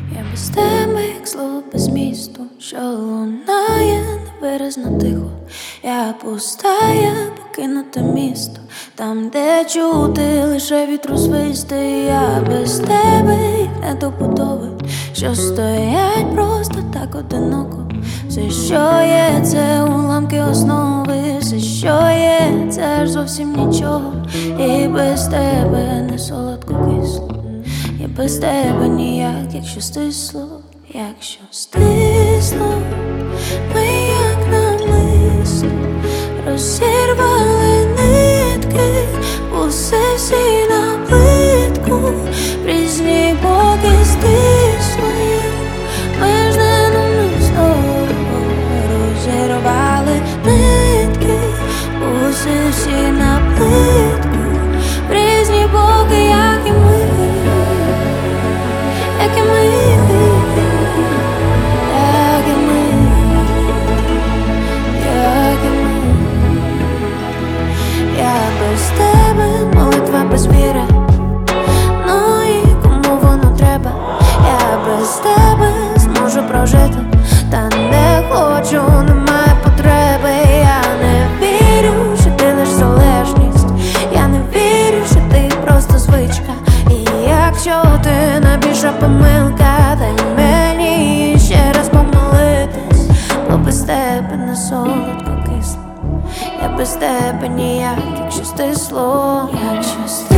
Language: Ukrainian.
Я без тебе, як слово без місту, що лунає невиразно тихо. Я пустая, покинуте місто, там, де чути лише вітру свисти. Я без тебе, як недобудови, що стоять просто так одиноко. Все, що є, це уламки основи. Все, що є, це аж зовсім нічого. І без тебе не солодко кисло. Я без тебе ніяк, якщо стисло, якщо стисло, ми як намисто розірвали нитки, усе всі на плитку, в різні боки стисло, ми ж не намисто розірвали нитки, усе всі на плитку, в різні боки, як і ми. Як і ми, як і ми, як і ми. Я без тебе, молитва без віри. Ну і кому воно треба? Я без тебе зможу прожити, та не хочу, немає потреби. Я не вірю, що ти лиш залежність. Я не вірю, що ти просто звичка. І якщо ти найбільша помилка, дай мені ще раз помолитись, бо без тебе не солодко кисло. Я без тебе ніяк, якщо стисло, якщо стисло.